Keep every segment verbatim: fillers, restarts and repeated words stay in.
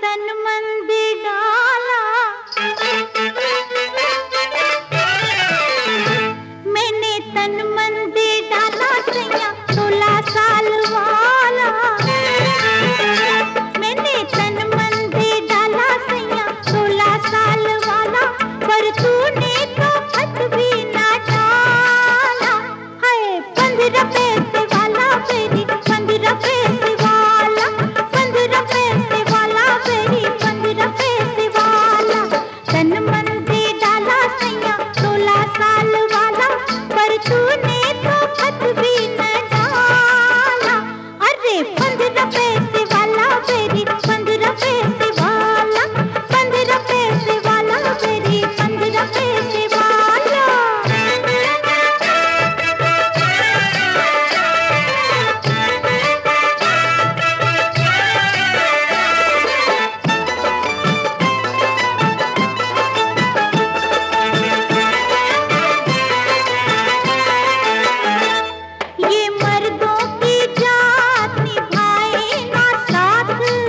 तन मन दे डाला, मैंने तन मन दे डाला सैया सोलह साल वाला। मैंने तन मन दे डाला सैया सोलह साल वाला, पर तूने तो हाथ भी ना डाला। हाय पंद्रह पैसे वाला मेरी पंद्रह पैसे वाला, पंद्रह पैसे वाला मेरी पंद्रह पैसे वाला। तन मन दे डाला सैया सोलह साल वाला, पर तूने तो हाथ भी न डाला। अरे पंद्रह पैसे वाला मेरी पंद्रह पैसे वाला, पंद्रह पैसे वाला मेरी पंद्रह पैसे वाला। ये मर्दों की जात निभाए ना साथ,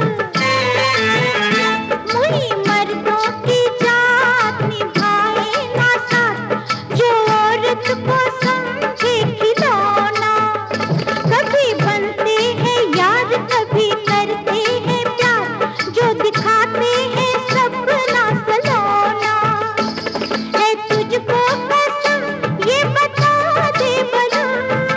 मुई मर्दों की जात निभाए ना साथ, जो औरत को समझे खिलौना। कभी बनते हैं यार कभी करते हैं प्यार, जो दिखाते हैं सपना सलोना। है तुझको कसम ये बता दे बलम,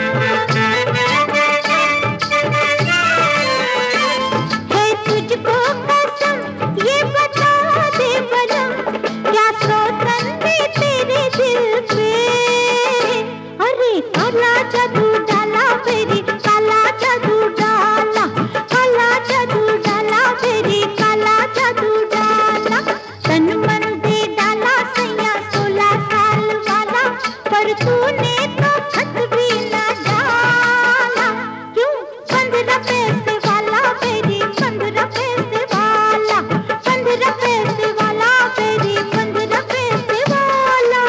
है तुझको कसम ये बता दे बलम, क्या सौतन में तेरे दिल पे। अरे काला जादू डाला मेरी काला जादू डाला, काला जादू डाला मेरी काला जादू डाला। तन मन दे डाला सैया सोलह साल वाला, पर तूने तो हाथ भी न डाला। क्यों पंद्रह पैसे वाला मेरी पंद्रह पैसे वाला, पंद्रह पैसे वाला मेरी पंद्रह पैसे वाला।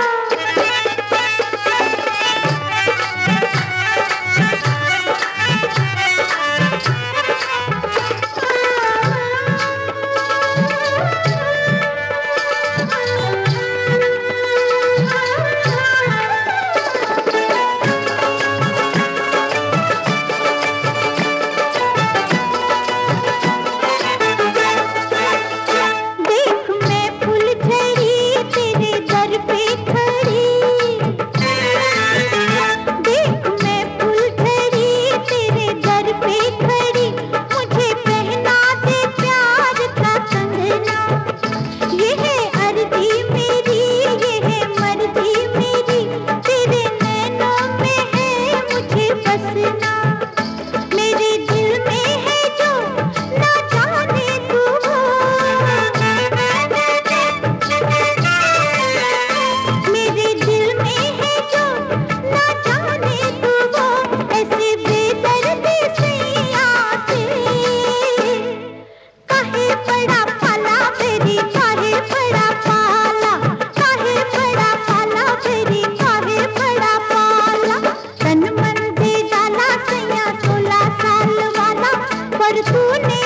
देख मैं फुलझड़ी तेरे दर पे खड़ी, देख मैं फुलझड़ी तेरे दर पे खड़ी, मुझे पहना दे प्यार का कंगना। ये है अर्जी मेरी ये है मर्जी मेरी, तेरे नैनों में है मुझे बसना। मेरे दिल में है जो ना जाने तू हो, मेरे दिल में है जो ना जाने तू हो, ऐसे बेदर्दी सैया से काहे पड़ा पाला मेरी काहे पड़ा पाला, काहे पड़ा पाला मेरी काहे पड़ा पाला। तन मन दे डाला सैया सोलह साल वाला, पर तूने